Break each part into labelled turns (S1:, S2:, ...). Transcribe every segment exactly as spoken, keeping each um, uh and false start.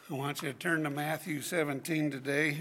S1: I want you to turn to Matthew seventeen today.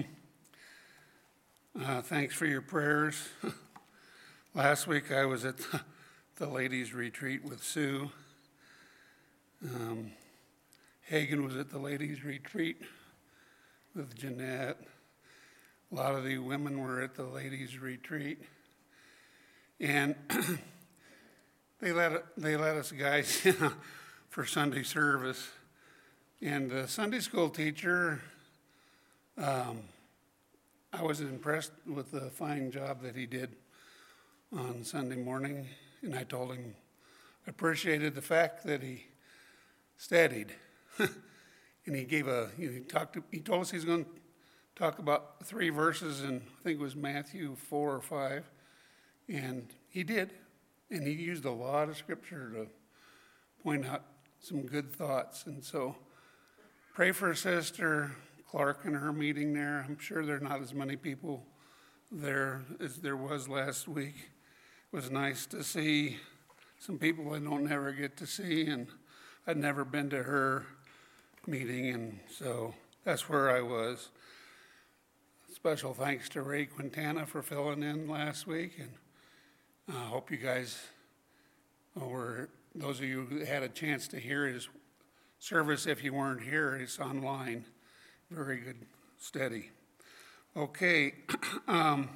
S1: uh, thanks for your prayers. Last week I was at the, the ladies' retreat with Sue. Um, Hagen was at the ladies' retreat with Jeanette. A lot of the women were at the ladies' retreat. And they let they let us guys in for Sunday service. And the Sunday school teacher, um, I was impressed with the fine job that he did on Sunday morning. And I told him I appreciated the fact that he studied. And he gave a, he talked. To, he told us he's going to talk about three verses in, I think it was Matthew four or five. And he did. And he used a lot of scripture to point out some good thoughts. And so pray for Sister Clark and her meeting there. I'm sure there are not as many people there as there was last week. It was nice to see some people I don't never get to see, and I'd never been to her meeting, and so that's where I was. Special thanks to Ray Quintana for filling in last week, and I hope you guys, or those of you who had a chance to hear his service, if you weren't here, it's online. Very good study. Okay, um,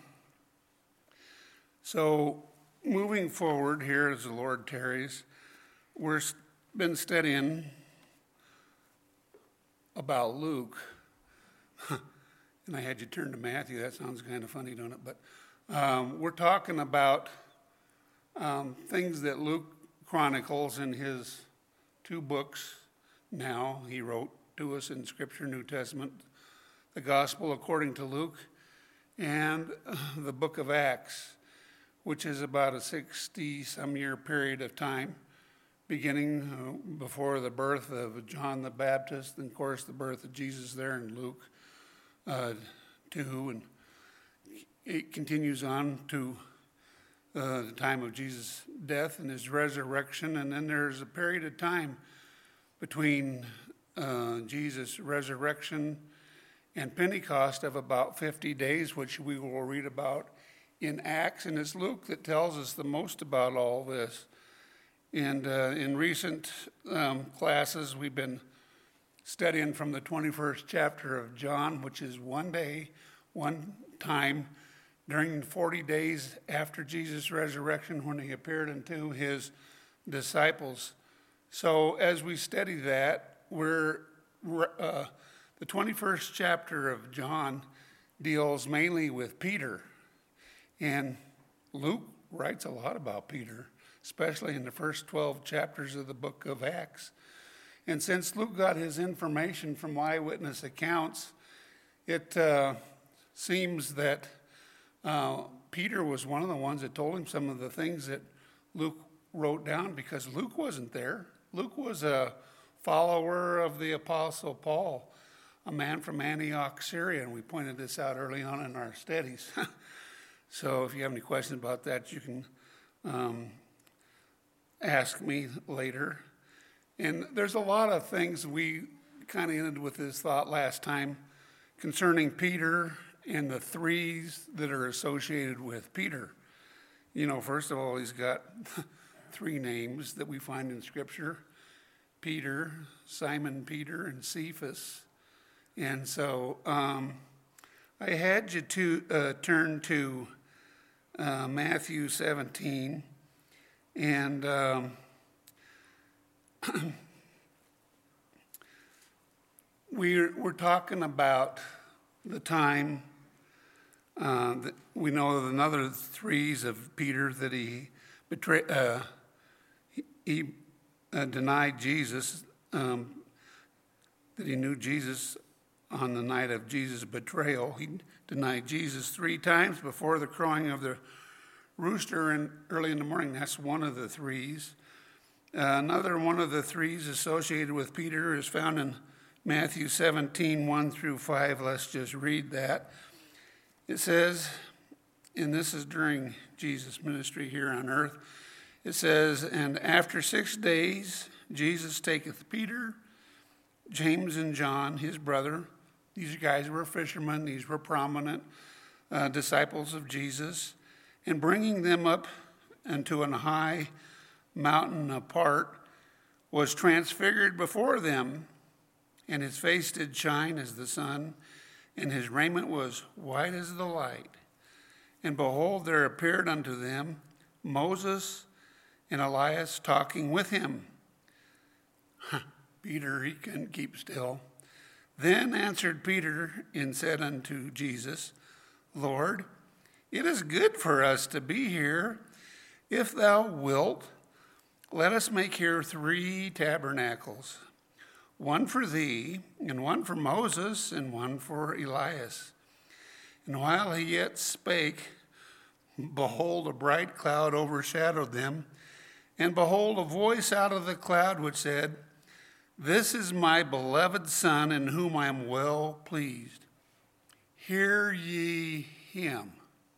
S1: so moving forward here as the Lord tarries, we've been studying about Luke. And I had you turn to Matthew. That sounds kind of funny, don't it? But um, we're talking about um, things that Luke chronicles in his two books. Now he wrote to us in Scripture, New Testament, the Gospel according to Luke, and uh, the book of Acts, which is about a sixty-some year period of time, beginning uh, before the birth of John the Baptist, and of course the birth of Jesus there in Luke uh, two, and it continues on to uh, the time of Jesus' death and his resurrection, and then there's a period of time between uh, Jesus' resurrection and Pentecost of about fifty days, which we will read about in Acts, and it's Luke that tells us the most about all this. And uh, in recent um, classes, we've been studying from the twenty-first chapter of John, which is one day, one time, during forty days after Jesus' resurrection when he appeared unto his disciples. So as we study that, we're uh, the twenty-first chapter of John deals mainly with Peter. And Luke writes a lot about Peter, especially in the first twelve chapters of the book of Acts. And since Luke got his information from eyewitness accounts, it uh, seems that uh, Peter was one of the ones that told him some of the things that Luke wrote down, because Luke wasn't there. Luke was a follower of the Apostle Paul, a man from Antioch, Syria, and we pointed this out early on in our studies. So if you have any questions about that, you can um, ask me later. And there's a lot of things we kind of ended with this thought last time concerning Peter and the threes that are associated with Peter. You know, first of all, he's got three names that we find in Scripture: Peter, Simon Peter, and Cephas. And so um, I had you to uh, turn to uh, Matthew seventeen, and um, we're, we're talking about the time uh, that we know of another threes of Peter that he betrayed. Uh, he he uh, denied Jesus, um, that he knew Jesus on the night of Jesus' betrayal. He denied Jesus three times before the crowing of the rooster in, early in the morning. That's one of the threes. Uh, another one of the threes associated with Peter is found in Matthew seventeen, one through five. Let's just read that. It says, and this is during Jesus' ministry here on earth, it says, "And after six days Jesus taketh Peter, James and John, his brother. These guys were fishermen. These were prominent uh, disciples of Jesus. And bringing them up into an high mountain apart, was transfigured before them, and his face did shine as the sun, and his raiment was white as the light. And behold, there appeared unto them Moses and Elias talking with him. Peter, he couldn't keep still. Then answered Peter and said unto Jesus, Lord, it is good for us to be here. If thou wilt, let us make here three tabernacles, one for thee, and one for Moses, and one for Elias. And while he yet spake, behold, a bright cloud overshadowed them, and behold, a voice out of the cloud which said, This is my beloved Son, in whom I am well pleased. Hear ye him.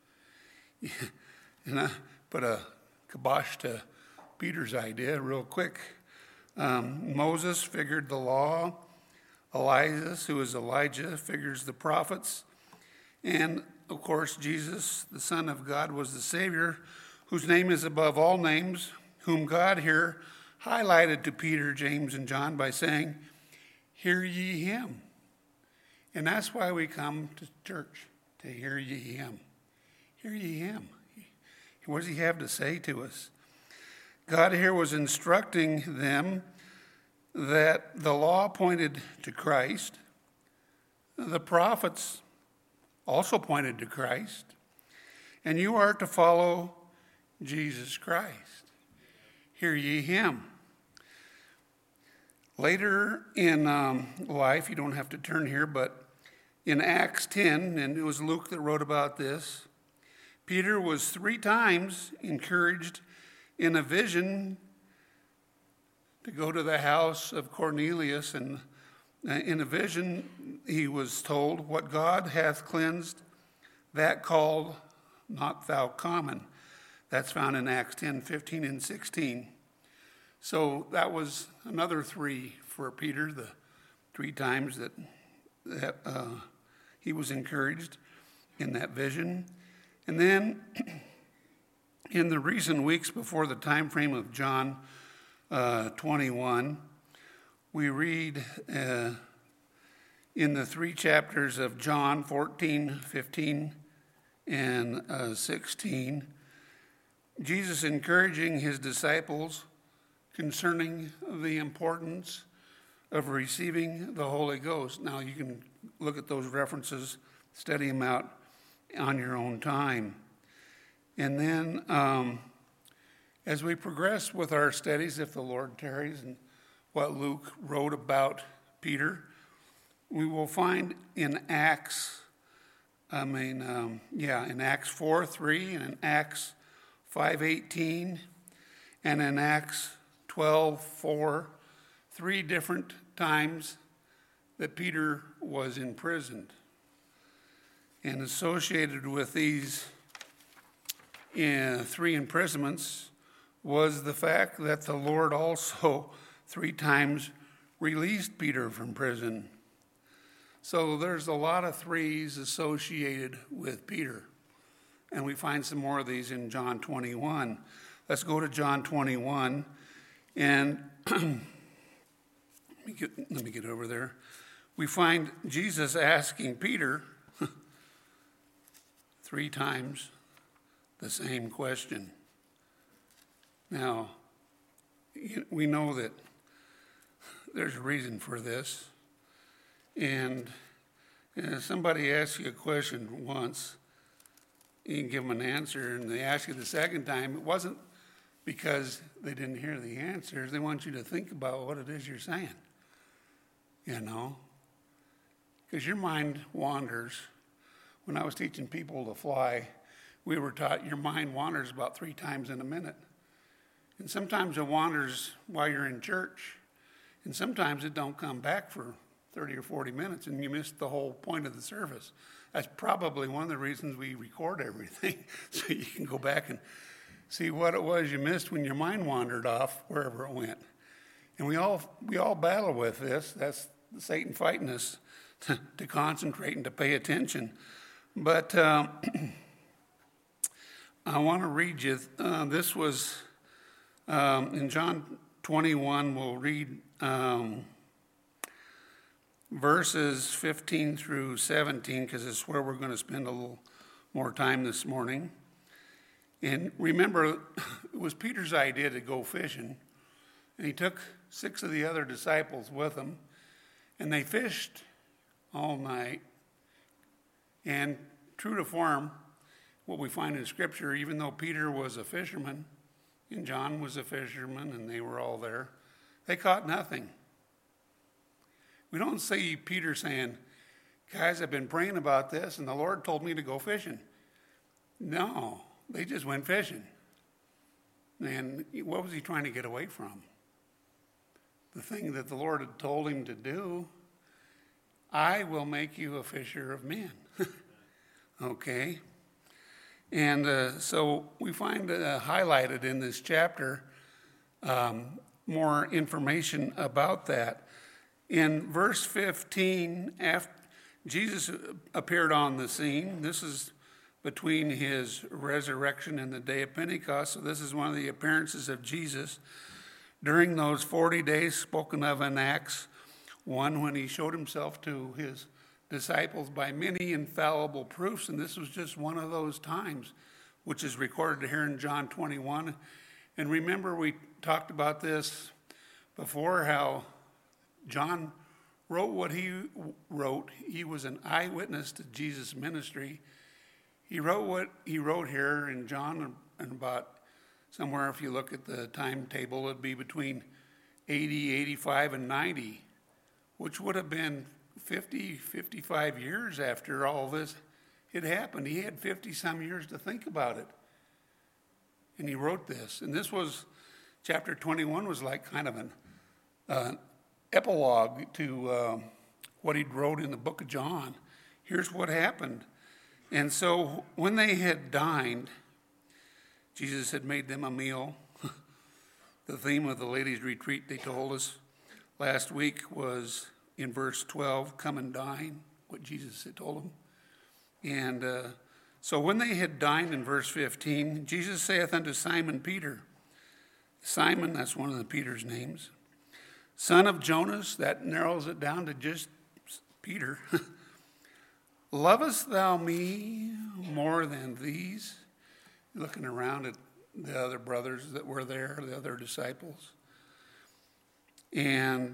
S1: And I put a kibosh to Peter's idea real quick. Um, Moses figured the law. Elias, who is Elijah, figures the prophets. And, of course, Jesus, the Son of God, was the Savior, whose name is above all names, whom God here highlighted to Peter, James, and John by saying, Hear ye him. And that's why we come to church, to hear ye him. Hear ye him. What does he have to say to us? God here was instructing them that the law pointed to Christ. The prophets also pointed to Christ. And you are to follow Jesus Christ. Hear ye him. Later in um, life, you don't have to turn here, but in Acts ten, and it was Luke that wrote about this, Peter was three times encouraged in a vision to go to the house of Cornelius, and in a vision he was told, What God hath cleansed, that called not thou common. That's found in Acts ten, fifteen, and sixteen. So that was another three for Peter, the three times that, that uh, he was encouraged in that vision. And then in the recent weeks before the time frame of John uh, twenty-one, we read uh, in the three chapters of John fourteen, fifteen, and uh, sixteen, Jesus encouraging his disciples concerning the importance of receiving the Holy Ghost. Now you can look at those references, study them out on your own time. And then um, as we progress with our studies, if the Lord tarries, and what Luke wrote about Peter, we will find in Acts, I mean, um, yeah, in Acts four three, and in Acts five eighteen, and in Acts twelve four, three different times that Peter was imprisoned. And associated with these uh, three imprisonments was the fact that the Lord also three times released Peter from prison. So there's a lot of threes associated with Peter. And we find some more of these in John twenty-one. Let's go to John twenty-one. And let me get, let me get over there. We find Jesus asking Peter three times the same question. Now, we know that there's a reason for this. And if somebody asks you a question once, you can give them an answer, and they ask you the second time, it wasn't because they didn't hear the answers. They want you to think about what it is you're saying, you know, because your mind wanders. When I was teaching people to fly, we were taught your mind wanders about three times in a minute. And sometimes it wanders while you're in church, and sometimes it don't come back for thirty or forty minutes, and you miss the whole point of the service. That's probably one of the reasons we record everything, so you can go back and see what it was you missed when your mind wandered off wherever it went. And we all we all battle with this. That's Satan fighting us to, to concentrate and to pay attention. But um, I want to read you, uh, this was um, in John twenty-one, we'll read um, verses fifteen through seventeen, because it's where we're going to spend a little more time this morning. And remember, it was Peter's idea to go fishing, and he took six of the other disciples with him, and they fished all night. And true to form, what we find in Scripture, even though Peter was a fisherman, and John was a fisherman, and they were all there, they caught nothing. We don't see Peter saying, guys, I've been praying about this, and the Lord told me to go fishing. No, they just went fishing. And what was he trying to get away from? The thing that the Lord had told him to do. I will make you a fisher of men. Okay? And uh, so we find uh, highlighted in this chapter um, more information about that. In verse fifteen, after Jesus appeared on the scene. This is between his resurrection and the day of Pentecost. So this is one of the appearances of Jesus during those forty days spoken of in Acts one, when he showed himself to his disciples by many infallible proofs. And this was just one of those times, which is recorded here in John twenty-one. And remember, we talked about this before, how John wrote what he wrote. He was an eyewitness to Jesus' ministry. He wrote what he wrote here in John, and about somewhere, if you look at the timetable, it'd be between eighty, eighty-five, and ninety, which would have been fifty, fifty-five years after all this had happened. He had fifty some years to think about it. And he wrote this. And this was, chapter twenty-one was like kind of an uh, epilogue to uh, what he'd wrote in the book of John. Here's what happened. And so when they had dined, Jesus had made them a meal. The theme of the ladies' retreat, they told us last week, was in verse twelve, come and dine, what Jesus had told them. And uh, so when they had dined, in verse fifteen, Jesus saith unto Simon Peter, Simon, that's one of the Peter's names, son of Jonas, that narrows it down to just Peter. Lovest thou me more than these? Looking around at the other brothers that were there, the other disciples. And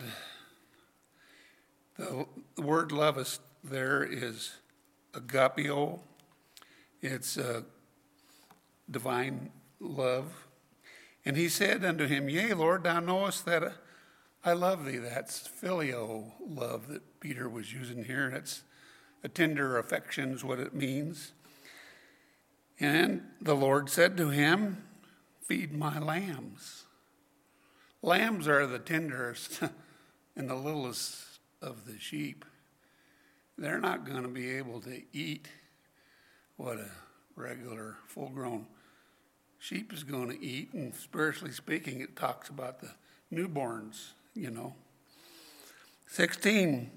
S1: the word lovest there is agapeo. It's a divine love. And he said unto him, Yea, Lord, thou knowest that I love thee. That's phileo love that Peter was using here. That's a tender affection is what it means. And the Lord said to him, feed my lambs. Lambs are the tenderest and the littlest of the sheep. They're not going to be able to eat what a regular full-grown sheep is going to eat. And spiritually speaking, it talks about the newborns, you know. sixteen,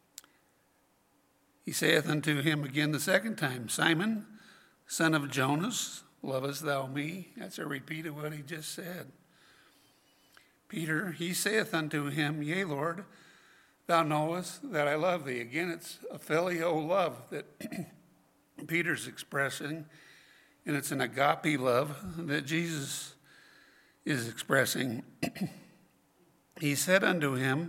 S1: he saith unto him again the second time, Simon, son of Jonas, lovest thou me? That's a repeat of what he just said. Peter, he saith unto him, Yea, Lord, thou knowest that I love thee. Again, it's a filial love that Peter's expressing, and it's an agape love that Jesus is expressing. He said unto him,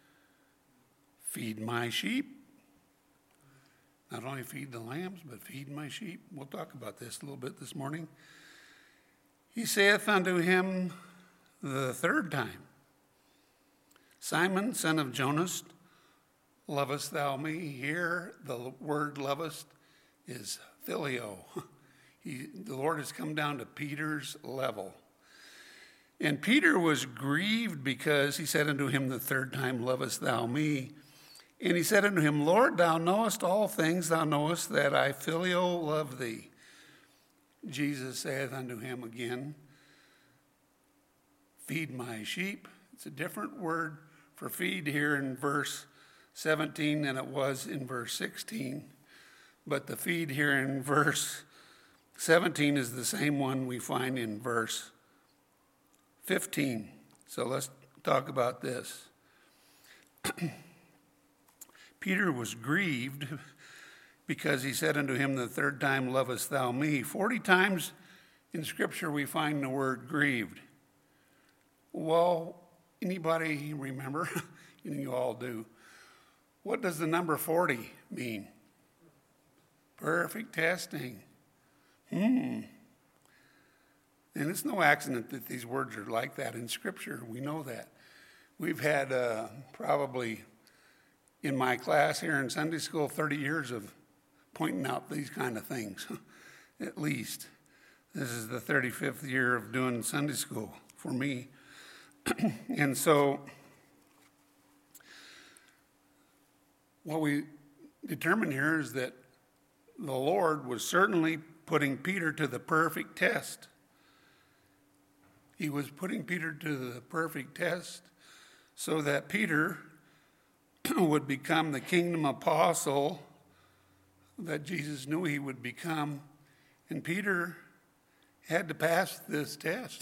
S1: feed my sheep. Not only feed the lambs, but feed my sheep. We'll talk about this a little bit this morning. He saith unto him the third time, Simon, son of Jonas, lovest thou me? Here, the word lovest is phileo. He, the Lord has come down to Peter's level. And Peter was grieved because he said unto him the third time, lovest thou me? And he said unto him, Lord, thou knowest all things, thou knowest that I filial love thee. Jesus saith unto him again, feed my sheep. It's a different word for feed here in verse seventeen than it was in verse sixteen. But the feed here in verse seventeen is the same one we find in verse fifteen. So let's talk about this. Peter was grieved because he said unto him the third time, lovest thou me? Forty times in Scripture we find the word grieved. Well, anybody remember? You all do. What does the number forty mean? Perfect testing. Hmm. And it's no accident that these words are like that in Scripture. We know that. We've had uh, probably in my class here in Sunday school thirty years of pointing out these kind of things, at least. This is the thirty-fifth year of doing Sunday school for me. And so what we determine here is that the Lord was certainly putting Peter to the perfect test. He was putting Peter to the perfect test so that Peter would become the kingdom apostle that Jesus knew he would become. And Peter had to pass this test.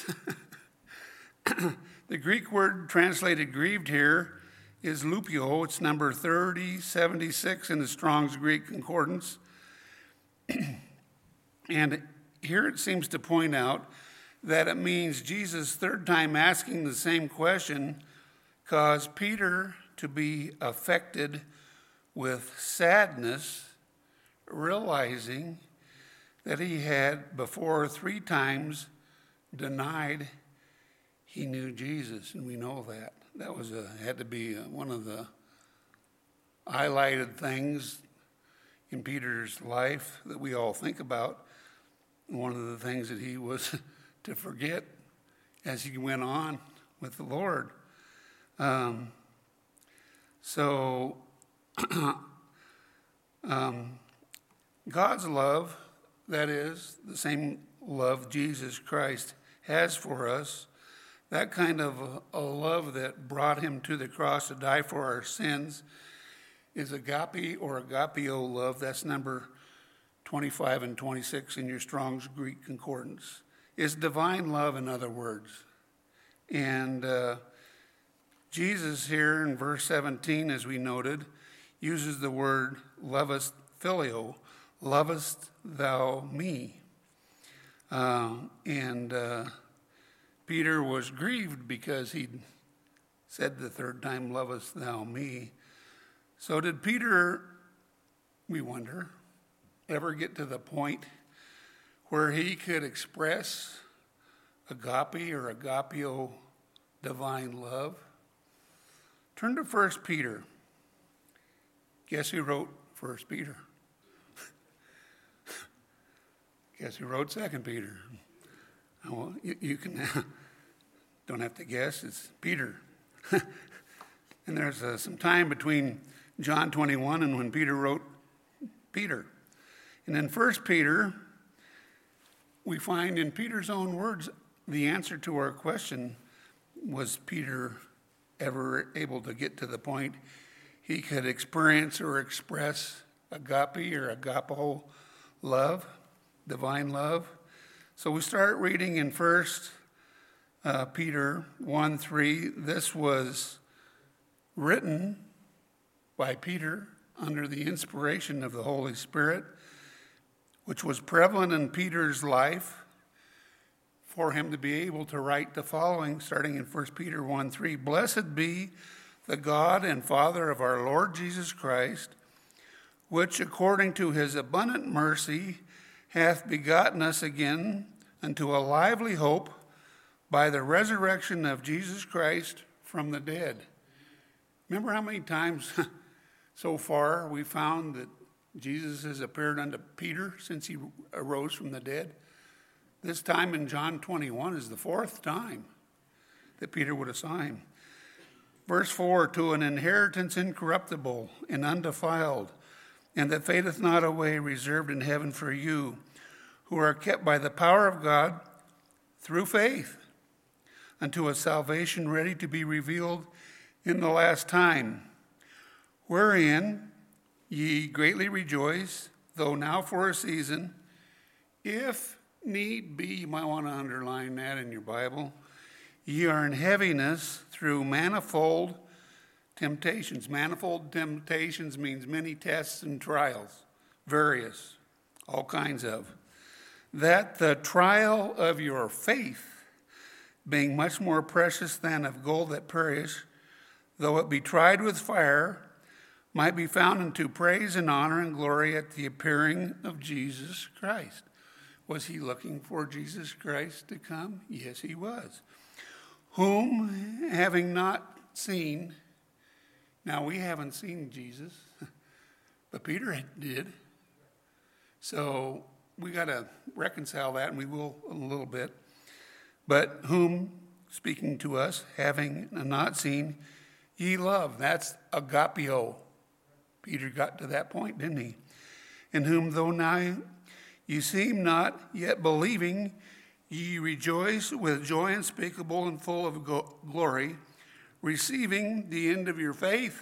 S1: The Greek word translated grieved here is lupio. It's number thirty seventy-six in the Strong's Greek Concordance. And here it seems to point out that it means Jesus' third time asking the same question caused Peter to be affected with sadness, realizing that he had before three times denied he knew Jesus, and we know that. That was a, had to be a, one of the highlighted things in Peter's life that we all think about. One of the things that he was to forget as he went on with the Lord. Um, so, um, God's love, that is, the same love Jesus Christ has for us, that kind of a, a love that brought him to the cross to die for our sins, is agape or agapeo love. That's number twenty-five and twenty-six in your Strong's Greek Concordance. It's divine love, in other words. And uh, Jesus here in verse seventeen, as we noted, uses the word lovest phileo, lovest thou me. Uh, and uh, Peter was grieved because he said the third time, lovest thou me. So did Peter, we wonder, ever get to the point where he could express agape or agapeo divine love? Turn to First Peter. Guess who wrote First Peter? Guess who wrote Second Peter? Well, you, you can don't have to guess. It's Peter. And there's uh, some time between John twenty-one and when Peter wrote Peter. And in First Peter, we find in Peter's own words the answer to our question, was Peter ever able to get to the point he could experience or express agape or agapo love, divine love? So we start reading in First uh, Peter one three. This was written by Peter under the inspiration of the Holy Spirit, which was prevalent in Peter's life for him to be able to write the following, starting in First Peter one three. Blessed be the God and Father of our Lord Jesus Christ, which according to his abundant mercy hath begotten us again unto a lively hope by the resurrection of Jesus Christ from the dead. Remember how many times so far we found that Jesus has appeared unto Peter since he arose from the dead? This time in John twenty-one is the fourth time that Peter would have saw him. Verse four, to an inheritance incorruptible and undefiled, and that fadeth not away, reserved in heaven for you, who are kept by the power of God through faith, unto a salvation ready to be revealed in the last time, wherein ye greatly rejoice, though now for a season, if need be, you might want to underline that in your Bible, ye are in heaviness through manifold temptations. Manifold temptations means many tests and trials, various, all kinds of. That the trial of your faith, being much more precious than of gold that perish, though it be tried with fire, might be found unto praise and honor and glory at the appearing of Jesus Christ. Was he looking for Jesus Christ to come? Yes, he was. Whom, having not seen, now we haven't seen Jesus, but Peter did. So we got to reconcile that, and we will in a little bit. But whom, speaking to us, having not seen, ye love. That's agapeo. Peter got to that point, didn't he? In whom, though now you seem not yet believing, ye rejoice with joy unspeakable and full of go- glory, receiving the end of your faith,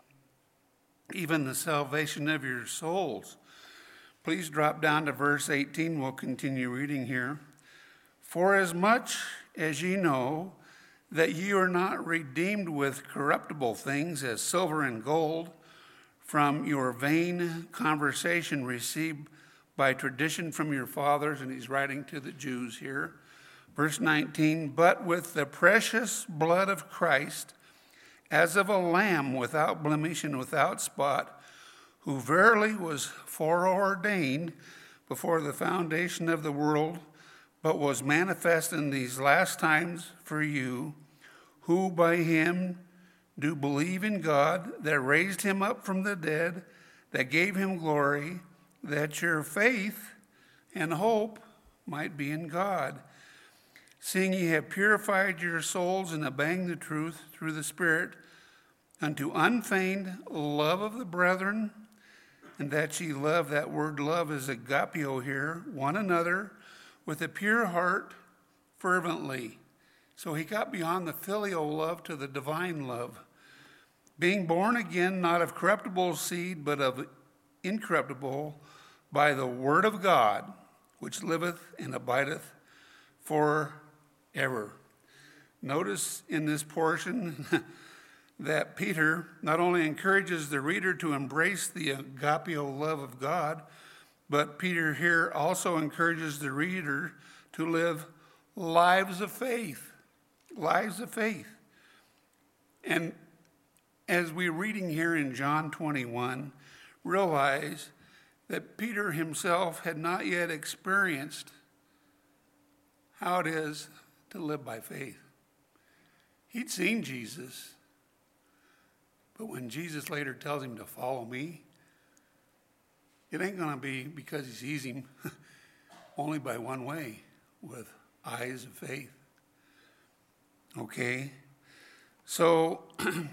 S1: even the salvation of your souls. Please drop down to verse eighteen. We'll continue reading here. For as much as ye know that ye are not redeemed with corruptible things as silver and gold from your vain conversation received by tradition from your fathers, and he's writing to the Jews here. Verse nineteen, but with the precious blood of Christ, as of a lamb without blemish and without spot, who verily was foreordained before the foundation of the world, but was manifest in these last times for you, who by him do believe in God, that raised him up from the dead, that gave him glory, that your faith and hope might be in God. Seeing ye have purified your souls in obeying the truth through the Spirit, unto unfeigned love of the brethren, and that ye love, that word love is agapeo here, one another, with a pure heart, fervently. So he got beyond the filial love to the divine love. Being born again, not of corruptible seed, but of incorruptible, by the word of God, which liveth and abideth forever. Notice in this portion that Peter not only encourages the reader to embrace the agapeo love of God, but Peter here also encourages the reader to live lives of faith, lives of faith. And as we're reading here in John twenty-one, realize that Peter himself had not yet experienced how it is to live by faith. He'd seen Jesus, but when Jesus later tells him to follow me, it ain't going to be because he sees him only by one way, with eyes of faith. Okay? So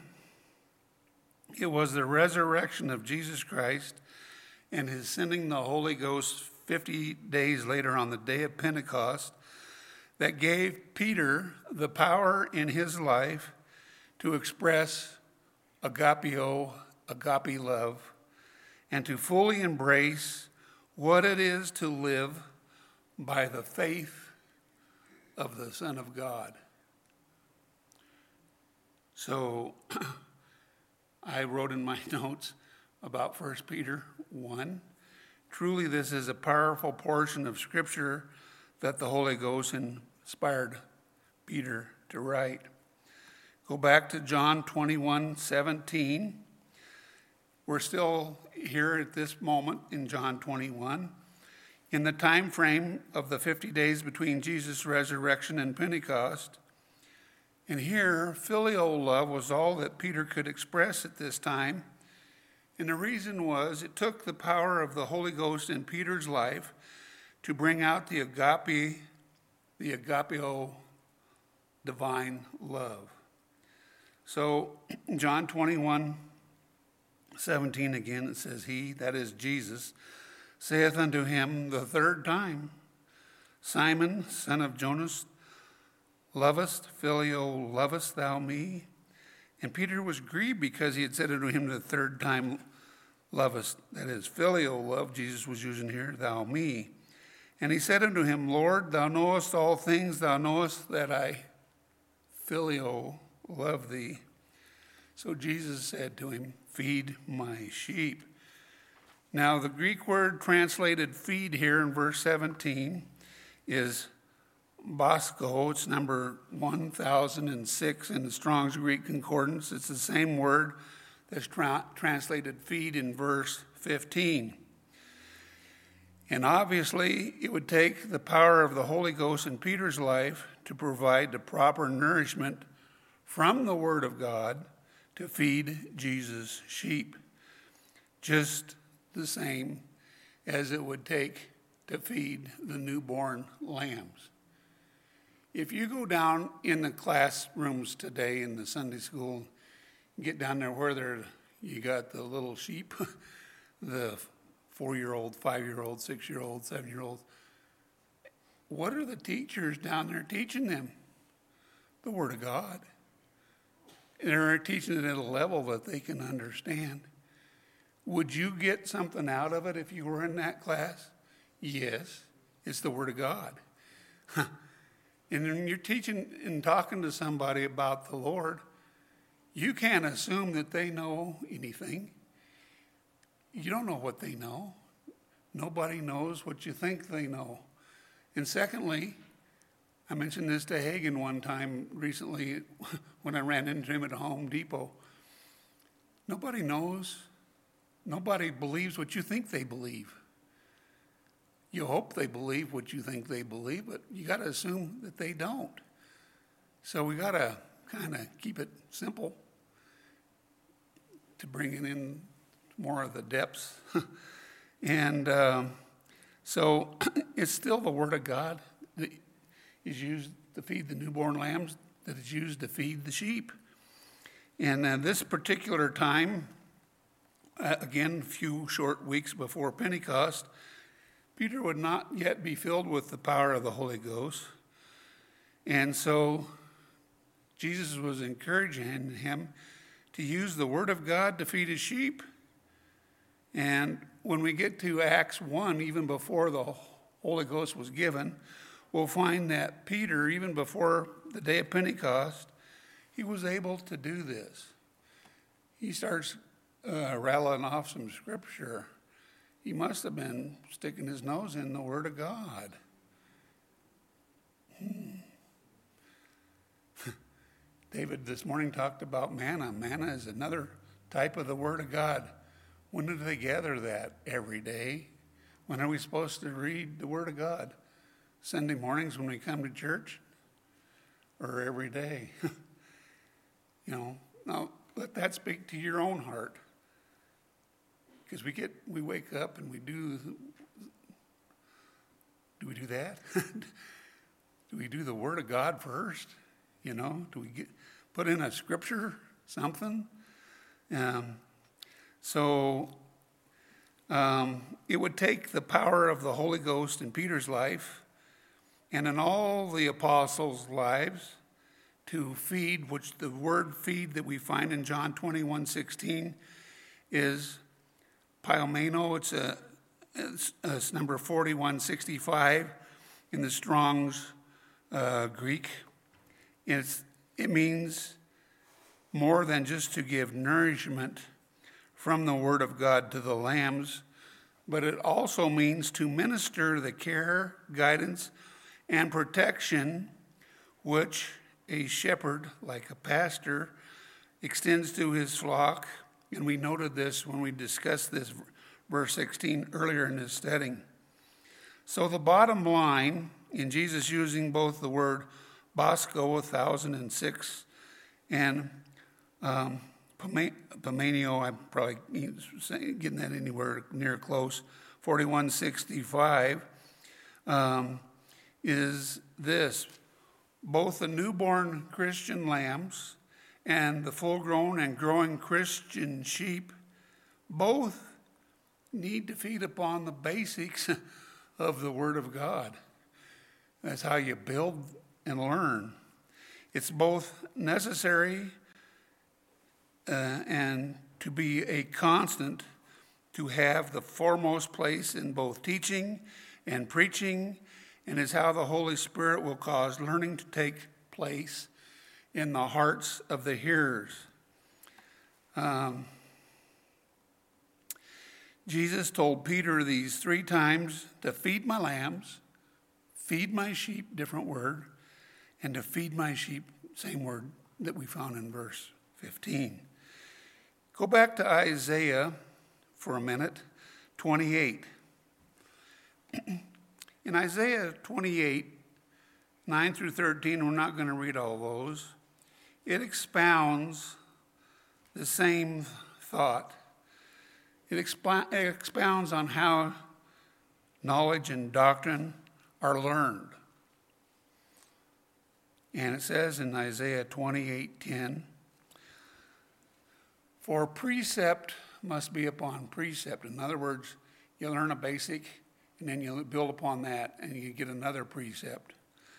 S1: it was the resurrection of Jesus Christ and his sending the Holy Ghost fifty days later on the day of Pentecost that gave Peter the power in his life to express agapeo, agape love, and to fully embrace what it is to live by the faith of the Son of God. So I wrote in my notes about First Peter one. Truly, this is a powerful portion of Scripture that the Holy Ghost inspired Peter to write. Go back to John twenty-one seventeen. We're still here at this moment in John twenty-one. In the time frame of the fifty days between Jesus' resurrection and Pentecost. And here, filial love was all that Peter could express at this time. And the reason was it took the power of the Holy Ghost in Peter's life to bring out the agape, the agapeo divine love. So John twenty-one seventeen again, it says, he, that is Jesus, saith unto him the third time, Simon, son of Jonas, lovest, filio, lovest thou me? And Peter was grieved because he had said unto him the third time, lovest, that is, filial love, Jesus was using here, thou me. And he said unto him, Lord, thou knowest all things, thou knowest that I filial love thee. So Jesus said to him, feed my sheep. Now the Greek word translated feed here in verse seventeen is Bosco. It's number one thousand six in the Strong's Greek Concordance. It's the same word that's tra- translated feed in verse fifteen. And obviously, it would take the power of the Holy Ghost in Peter's life to provide the proper nourishment from the Word of God to feed Jesus' sheep, just the same as it would take to feed the newborn lambs. If you go down in the classrooms today in the Sunday school, get down there where there you got the little sheep, the four-year-old, five-year-old, six-year-old, seven-year-old. What are the teachers down there teaching them? The Word of God. They're teaching it at a level that they can understand. Would you get something out of it if you were in that class? Yes, it's the Word of God. And when you're teaching and talking to somebody about the Lord, you can't assume that they know anything. You don't know what they know. Nobody knows what you think they know. And secondly, I mentioned this to Hagen one time recently when I ran into him at Home Depot. Nobody knows. Nobody believes what you think they believe. You hope they believe what you think they believe, but you got to assume that they don't. So we got to kind of keep it simple to bring it in more of the depths. and um, so it's still the Word of God that is used to feed the newborn lambs, that is used to feed the sheep. And uh, this particular time, uh, again, a few short weeks before Pentecost, Peter would not yet be filled with the power of the Holy Ghost. And so Jesus was encouraging him to use the Word of God to feed his sheep. And when we get to Acts one, even before the Holy Ghost was given, we'll find that Peter, even before the day of Pentecost, he was able to do this. He starts uh, rattling off some scripture. He must have been sticking his nose in the Word of God. Hmm. David this morning talked about manna. Manna is another type of the Word of God. When do they gather that? Every day. When are we supposed to read the Word of God? Sunday mornings when we come to church? Or every day? You know, now let that speak to your own heart. Because we get, we wake up and we do, do we do that? Do we do the Word of God first? You know, do we get, put in a scripture, something? Um, so um, it would take the power of the Holy Ghost in Peter's life and in all the apostles' lives to feed, which the word feed that we find in John twenty-one sixteen is Pilomeno. It's, a, it's, it's number forty-one sixty-five in the Strong's uh, Greek. It's, it means more than just to give nourishment from the Word of God to the lambs, but it also means to minister the care, guidance, and protection which a shepherd, like a pastor, extends to his flock. And we noted this when we discussed this verse sixteen earlier in this study. So the bottom line, in Jesus using both the word Bosco, one thousand six, and um, Pomenio, I'm probably getting that anywhere near close, forty-one sixty-five, um, is this. Both the newborn Christian lambs and the full-grown and growing Christian sheep both need to feed upon the basics of the Word of God. That's how you build and learn. It's both necessary uh, and to be a constant, to have the foremost place in both teaching and preaching, and is how the Holy Spirit will cause learning to take place in the hearts of the hearers. Um, Jesus told Peter these three times to feed my lambs, feed my sheep, different word, and to feed my sheep, same word that we found in verse fifteen. Go back to Isaiah for a minute, twenty-eight. In Isaiah twenty-eight, nine through thirteen, we're not going to read all those. It expounds the same thought. It expo- expounds on how knowledge and doctrine are learned. And it says in Isaiah twenty-eight ten, for precept must be upon precept. In other words, you learn a basic, and then you build upon that, and you get another precept.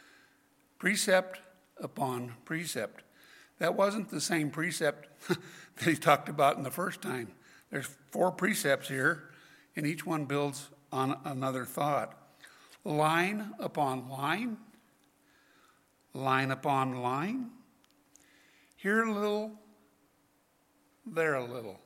S1: Precept upon precept. That wasn't the same precept that he talked about in the first time. There's four precepts here, and each one builds on another thought. Line upon line, line upon line. Here a little, there a little.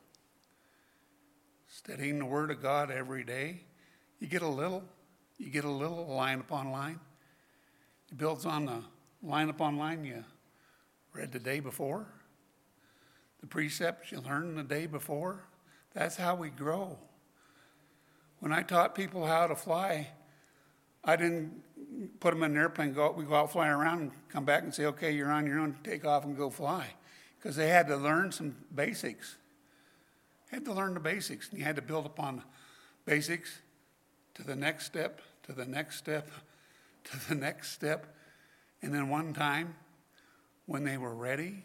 S1: Studying the Word of God every day, you get a little, you get a little, line upon line. It builds on the line upon line you read the day before. The precepts you learned the day before. That's how we grow. When I taught people how to fly, I didn't put them in an airplane, go, we go out flying around and come back and say, okay, you're on your own, take off and go fly. Because they had to learn some basics. Had to learn the basics, and you had to build upon the basics to the next step, to the next step, to the next step. And then one time, when they were ready,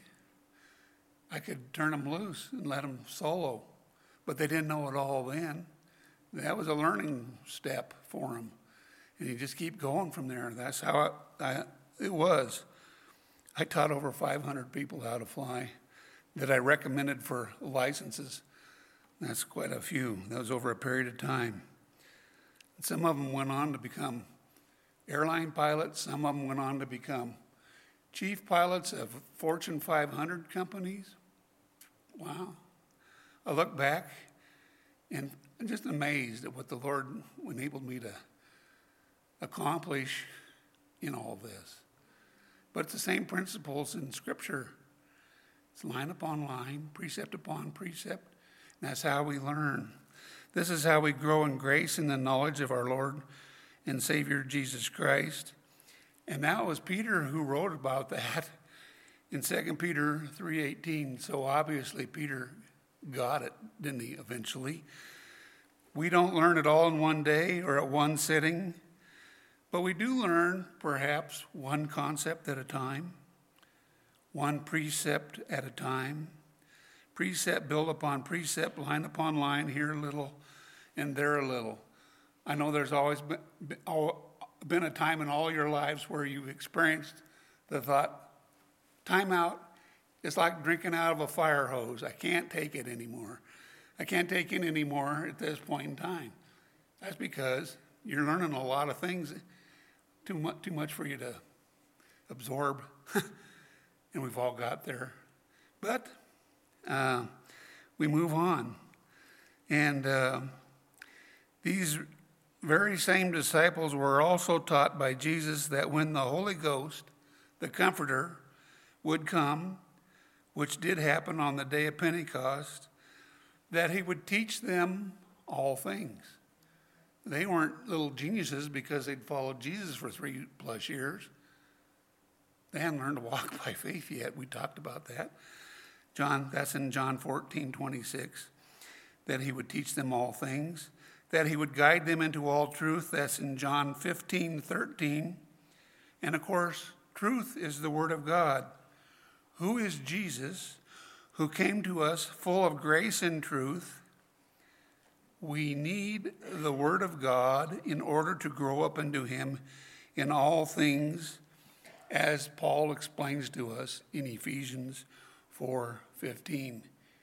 S1: I could turn them loose and let them solo. But they didn't know it all then. That was a learning step for them. And you just keep going from there. That's how I, I, it was. I taught over five hundred people how to fly that I recommended for licenses. That's quite a few. That was over a period of time. And some of them went on to become airline pilots. Some of them went on to become chief pilots of Fortune five hundred companies. Wow. I look back and I'm just amazed at what the Lord enabled me to accomplish in all this. But it's the same principles in Scripture. It's line upon line, precept upon precept. And that's how we learn. This is how we grow in grace and the knowledge of our Lord and Savior Jesus Christ. And that was Peter who wrote about that in Second Peter three eighteen. So obviously Peter got it, didn't he, eventually? We don't learn it all in one day or at one sitting, but we do learn perhaps one concept at a time, one precept at a time. Precept built upon precept, line upon line, here a little and there a little. I know there's always been, been a time in all your lives where you've experienced the thought, time out, it's like drinking out of a fire hose. I can't take it anymore. I can't take it anymore at this point in time. That's because you're learning a lot of things, too much, too much for you to absorb. And we've all got there. But uh, we move on. And uh, these very same disciples were also taught by Jesus that when the Holy Ghost, the Comforter, would come, which did happen on the day of Pentecost, that he would teach them all things. They weren't little geniuses because they'd followed Jesus for three plus years. They hadn't learned to walk by faith yet. We talked about that. John, that's in John fourteen twenty-six, that he would teach them all things, that he would guide them into all truth. That's in John fifteen thirteen. And of course, truth is the word of God. Who is Jesus, who came to us full of grace and truth? We need the word of God in order to grow up into him in all things, as Paul explains to us in Ephesians four fifteen.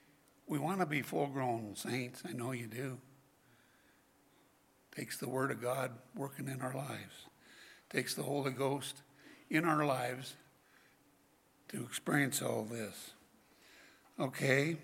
S1: we want to be full-grown saints. I know you do. Takes the Word of God working in our lives. Takes the Holy Ghost in our lives to experience all this. Okay.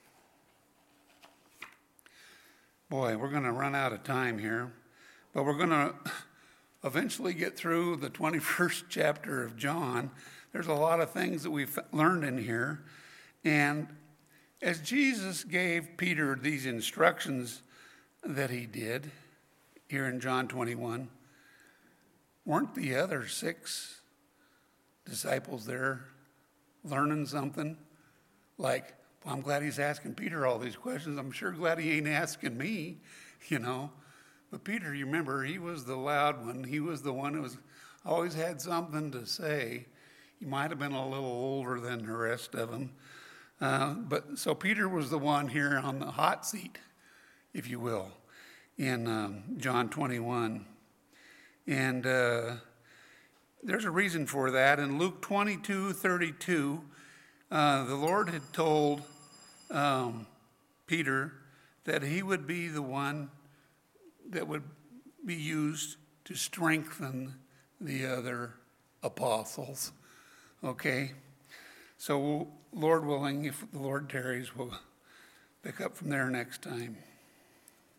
S1: Boy, we're going to run out of time here, but we're going to eventually get through the twenty-first chapter of John. There's a lot of things that we've learned in here. And as Jesus gave Peter these instructions that he did here in John twenty-one, weren't the other six disciples there learning something? Like, well, I'm glad he's asking Peter all these questions. I'm sure glad he ain't asking me, you know. But Peter, you remember, he was the loud one. He was the one who was always had something to say. He might have been a little older than the rest of them. Uh, but so Peter was the one here on the hot seat, if you will, in um, John twenty-one. And uh, there's a reason for that. In Luke twenty-two thirty-two, uh, the Lord had told um, Peter that he would be the one that would be used to strengthen the other apostles. Okay? So, Lord willing, if the Lord tarries, we'll pick up from there next time.